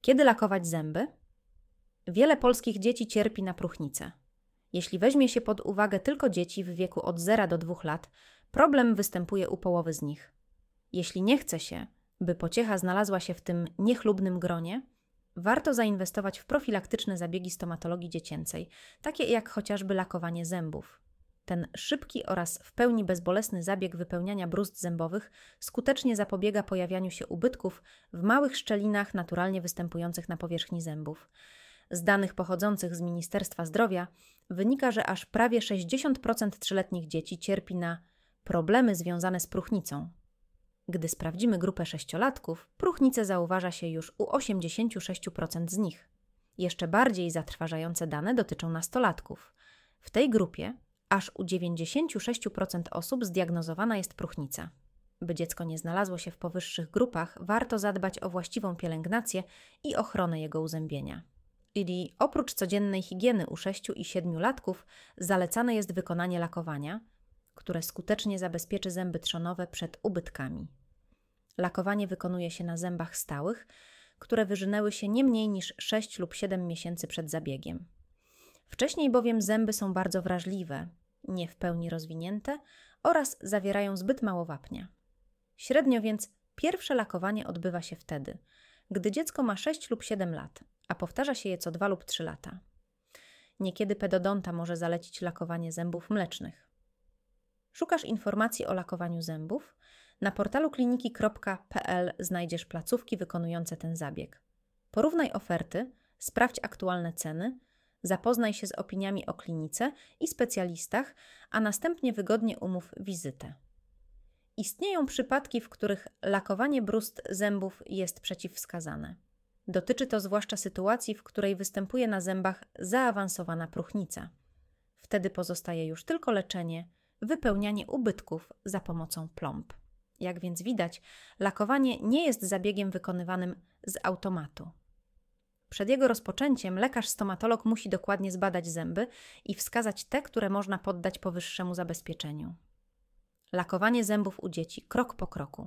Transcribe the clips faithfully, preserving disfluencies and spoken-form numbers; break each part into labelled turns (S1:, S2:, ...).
S1: Kiedy lakować zęby? Wiele polskich dzieci cierpi na próchnicę. Jeśli weźmie się pod uwagę tylko dzieci w wieku od zera do dwóch lat, problem występuje u połowy z nich. Jeśli nie chce się, by pociecha znalazła się w tym niechlubnym gronie, warto zainwestować w profilaktyczne zabiegi stomatologii dziecięcej, takie jak chociażby lakowanie zębów. Ten szybki oraz w pełni bezbolesny zabieg wypełniania bruzd zębowych skutecznie zapobiega pojawianiu się ubytków w małych szczelinach naturalnie występujących na powierzchni zębów. Z danych pochodzących z Ministerstwa Zdrowia wynika, że aż prawie sześćdziesiąt procent trzyletnich dzieci cierpi na problemy związane z próchnicą. Gdy sprawdzimy grupę sześciolatków, próchnicę zauważa się już u osiemdziesiąt sześć procent z nich. Jeszcze bardziej zatrważające dane dotyczą nastolatków. W tej grupie aż u dziewięćdziesiąt sześć procent osób zdiagnozowana jest próchnica. By dziecko nie znalazło się w powyższych grupach, warto zadbać o właściwą pielęgnację i ochronę jego uzębienia. I oprócz codziennej higieny u sześciu i siedmiolatków zalecane jest wykonanie lakowania, które skutecznie zabezpieczy zęby trzonowe przed ubytkami. Lakowanie wykonuje się na zębach stałych, które wyżynęły się nie mniej niż sześć lub siedem miesięcy przed zabiegiem. Wcześniej bowiem zęby są bardzo wrażliwe, nie w pełni rozwinięte oraz zawierają zbyt mało wapnia. Średnio więc pierwsze lakowanie odbywa się wtedy, gdy dziecko ma sześć lub siedem lat, a powtarza się je co dwa lub trzy lata. Niekiedy pedodonta może zalecić lakowanie zębów mlecznych. Szukasz informacji o lakowaniu zębów? Na portalu kliniki kropka p l znajdziesz placówki wykonujące ten zabieg. Porównaj oferty, sprawdź aktualne ceny, zapoznaj się z opiniami o klinice i specjalistach, a następnie wygodnie umów wizytę. Istnieją przypadki, w których lakowanie bruzd zębów jest przeciwwskazane. Dotyczy to zwłaszcza sytuacji, w której występuje na zębach zaawansowana próchnica. Wtedy pozostaje już tylko leczenie, wypełnianie ubytków za pomocą plomb. Jak więc widać, lakowanie nie jest zabiegiem wykonywanym z automatu. Przed jego rozpoczęciem lekarz-stomatolog musi dokładnie zbadać zęby i wskazać te, które można poddać powyższemu zabezpieczeniu. Lakowanie zębów u dzieci krok po kroku.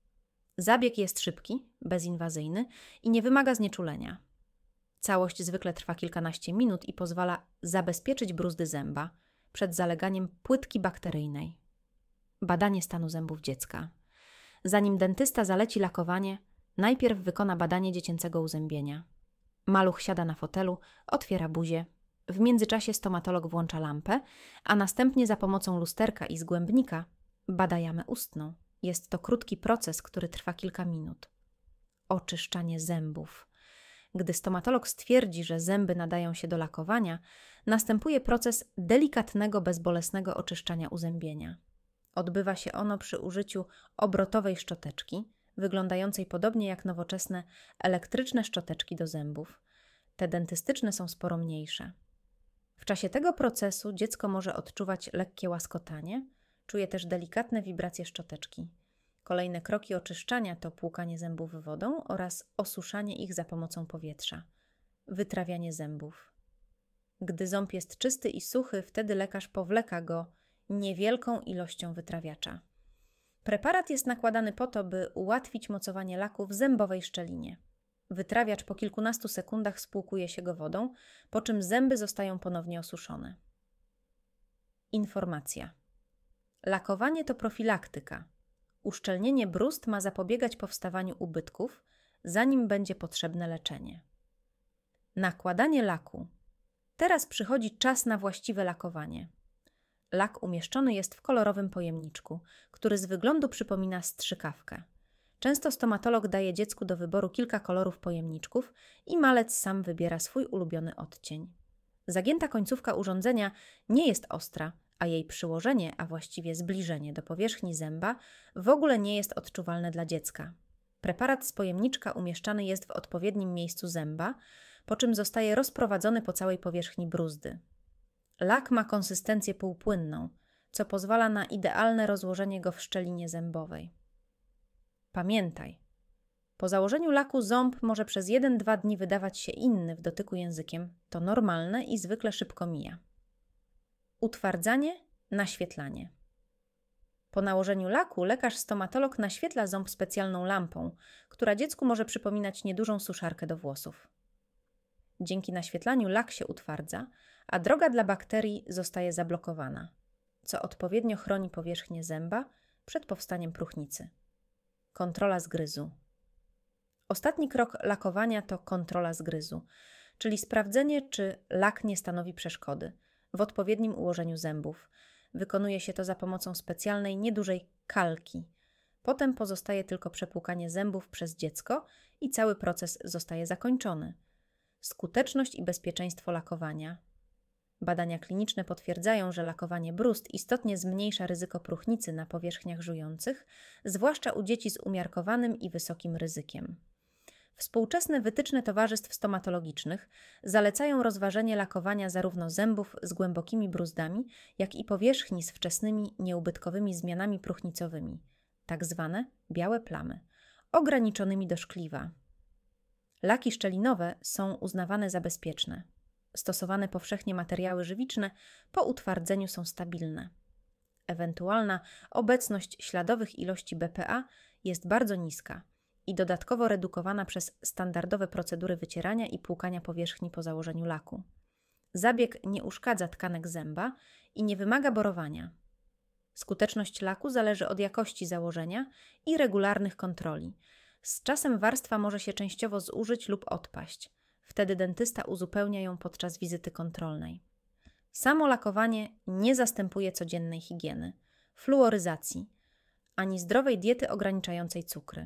S1: Zabieg jest szybki, bezinwazyjny i nie wymaga znieczulenia. Całość zwykle trwa kilkanaście minut i pozwala zabezpieczyć bruzdy zęba przed zaleganiem płytki bakteryjnej. Badanie stanu zębów dziecka. Zanim dentysta zaleci lakowanie, najpierw wykona badanie dziecięcego uzębienia. Maluch siada na fotelu, otwiera buzię. W międzyczasie stomatolog włącza lampę, a następnie za pomocą lusterka i zgłębnika bada jamę ustną. Jest to krótki proces, który trwa kilka minut. Oczyszczanie zębów. Gdy stomatolog stwierdzi, że zęby nadają się do lakowania, następuje proces delikatnego, bezbolesnego oczyszczania uzębienia. Odbywa się ono przy użyciu obrotowej szczoteczki, wyglądającej podobnie jak nowoczesne elektryczne szczoteczki do zębów. Te dentystyczne są sporo mniejsze. W czasie tego procesu dziecko może odczuwać lekkie łaskotanie, czuje też delikatne wibracje szczoteczki. Kolejne kroki oczyszczania to płukanie zębów wodą oraz osuszanie ich za pomocą powietrza. Wytrawianie zębów. Gdy ząb jest czysty i suchy, wtedy lekarz powleka go niewielką ilością wytrawiacza. Preparat jest nakładany po to, by ułatwić mocowanie laku w zębowej szczelinie. Wytrawiacz po kilkunastu sekundach spłukuje się go wodą, po czym zęby zostają ponownie osuszone. Informacja. Lakowanie to profilaktyka. Uszczelnienie bruzd ma zapobiegać powstawaniu ubytków, zanim będzie potrzebne leczenie. Nakładanie laku. Teraz przychodzi czas na właściwe lakowanie. Lak umieszczony jest w kolorowym pojemniczku, który z wyglądu przypomina strzykawkę. Często stomatolog daje dziecku do wyboru kilka kolorów pojemniczków i malec sam wybiera swój ulubiony odcień. Zagięta końcówka urządzenia nie jest ostra, a jej przyłożenie, a właściwie zbliżenie do powierzchni zęba w ogóle nie jest odczuwalne dla dziecka. Preparat z pojemniczka umieszczany jest w odpowiednim miejscu zęba, po czym zostaje rozprowadzony po całej powierzchni bruzdy. Lak ma konsystencję półpłynną, co pozwala na idealne rozłożenie go w szczelinie zębowej. Pamiętaj, po założeniu laku ząb może przez jeden do dwóch dni wydawać się inny w dotyku językiem. To normalne i zwykle szybko mija. Utwardzanie, naświetlanie. Po nałożeniu laku lekarz stomatolog naświetla ząb specjalną lampą, która dziecku może przypominać niedużą suszarkę do włosów. Dzięki naświetlaniu lak się utwardza, a droga dla bakterii zostaje zablokowana, co odpowiednio chroni powierzchnię zęba przed powstaniem próchnicy. Kontrola zgryzu. Ostatni krok lakowania to kontrola zgryzu, czyli sprawdzenie, czy lak nie stanowi przeszkody w odpowiednim ułożeniu zębów. Wykonuje się to za pomocą specjalnej, niedużej kalki. Potem pozostaje tylko przepłukanie zębów przez dziecko i cały proces zostaje zakończony. Skuteczność i bezpieczeństwo lakowania. Badania kliniczne potwierdzają, że lakowanie bruzd istotnie zmniejsza ryzyko próchnicy na powierzchniach żujących, zwłaszcza u dzieci z umiarkowanym i wysokim ryzykiem. Współczesne wytyczne towarzystw stomatologicznych zalecają rozważenie lakowania zarówno zębów z głębokimi bruzdami, jak i powierzchni z wczesnymi, nieubytkowymi zmianami próchnicowymi, tak zwane białe plamy, ograniczonymi do szkliwa. Laki szczelinowe są uznawane za bezpieczne. Stosowane powszechnie materiały żywiczne po utwardzeniu są stabilne. Ewentualna obecność śladowych ilości B P A jest bardzo niska i dodatkowo redukowana przez standardowe procedury wycierania i płukania powierzchni po założeniu laku. Zabieg nie uszkadza tkanek zęba i nie wymaga borowania. Skuteczność laku zależy od jakości założenia i regularnych kontroli. Z czasem warstwa może się częściowo zużyć lub odpaść. Wtedy dentysta uzupełnia ją podczas wizyty kontrolnej. Samo lakowanie nie zastępuje codziennej higieny, fluoryzacji, ani zdrowej diety ograniczającej cukry.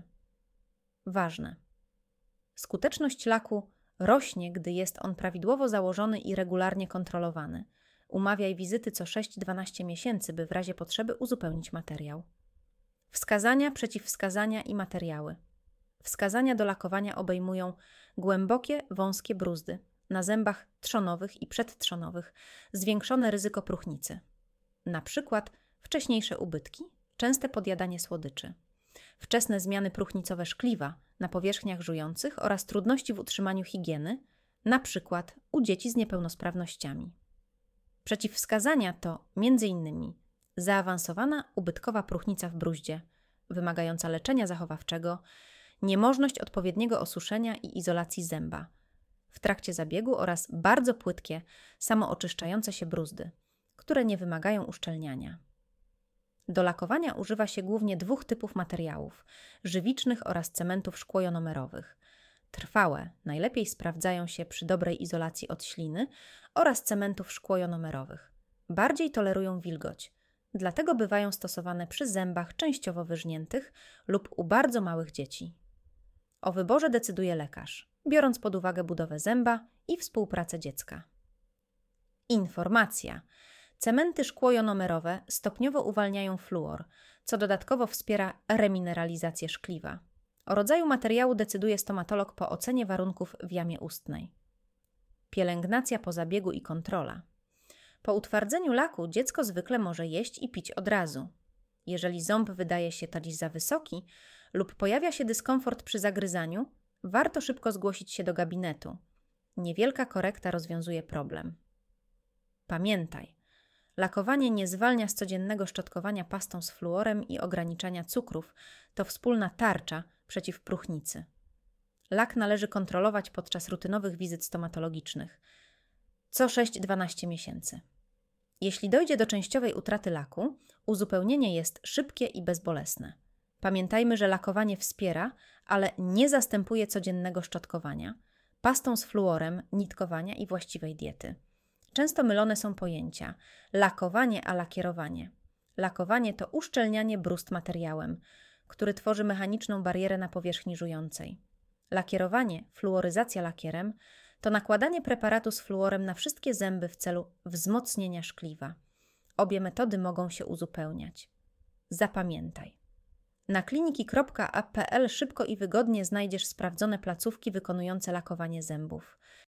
S1: Ważne. Skuteczność laku rośnie, gdy jest on prawidłowo założony i regularnie kontrolowany. Umawiaj wizyty co sześć do dwunastu miesięcy, by w razie potrzeby uzupełnić materiał. Wskazania, przeciwwskazania i materiały. Wskazania do lakowania obejmują głębokie, wąskie bruzdy na zębach trzonowych i przedtrzonowych, zwiększone ryzyko próchnicy. Na przykład wcześniejsze ubytki, częste podjadanie słodyczy, wczesne zmiany próchnicowe szkliwa na powierzchniach żujących oraz trudności w utrzymaniu higieny, na przykład u dzieci z niepełnosprawnościami. Przeciwwskazania to między innymi zaawansowana ubytkowa próchnica w bruździe, wymagająca leczenia zachowawczego, niemożność odpowiedniego osuszenia i izolacji zęba w trakcie zabiegu oraz bardzo płytkie, samooczyszczające się bruzdy, które nie wymagają uszczelniania. Do lakowania używa się głównie dwóch typów materiałów – żywicznych oraz cementów szkłojonomerowych. Trwałe najlepiej sprawdzają się przy dobrej izolacji od śliny oraz cementów szkłojonomerowych. Bardziej tolerują wilgoć, dlatego bywają stosowane przy zębach częściowo wyżniętych lub u bardzo małych dzieci. O wyborze decyduje lekarz, biorąc pod uwagę budowę zęba i współpracę dziecka. Informacja. Cementy szkłojonomerowe stopniowo uwalniają fluor, co dodatkowo wspiera remineralizację szkliwa. O rodzaju materiału decyduje stomatolog po ocenie warunków w jamie ustnej. Pielęgnacja po zabiegu i kontrola. Po utwardzeniu laku dziecko zwykle może jeść i pić od razu. Jeżeli ząb wydaje się tadzić za wysoki lub pojawia się dyskomfort przy zagryzaniu, warto szybko zgłosić się do gabinetu. Niewielka korekta rozwiązuje problem. Pamiętaj, lakowanie nie zwalnia z codziennego szczotkowania pastą z fluorem i ograniczania cukrów. To wspólna tarcza przeciw próchnicy. Lak należy kontrolować podczas rutynowych wizyt stomatologicznych co sześć do dwunastu miesięcy. Jeśli dojdzie do częściowej utraty laku, uzupełnienie jest szybkie i bezbolesne. Pamiętajmy, że lakowanie wspiera, ale nie zastępuje codziennego szczotkowania, pastą z fluorem, nitkowania i właściwej diety. Często mylone są pojęcia lakowanie a lakierowanie. Lakowanie to uszczelnianie bruzd materiałem, który tworzy mechaniczną barierę na powierzchni żującej. Lakierowanie, fluoryzacja lakierem, to nakładanie preparatu z fluorem na wszystkie zęby w celu wzmocnienia szkliwa. Obie metody mogą się uzupełniać. Zapamiętaj. Na kliniki kropka a kropka pe el szybko i wygodnie znajdziesz sprawdzone placówki wykonujące lakowanie zębów.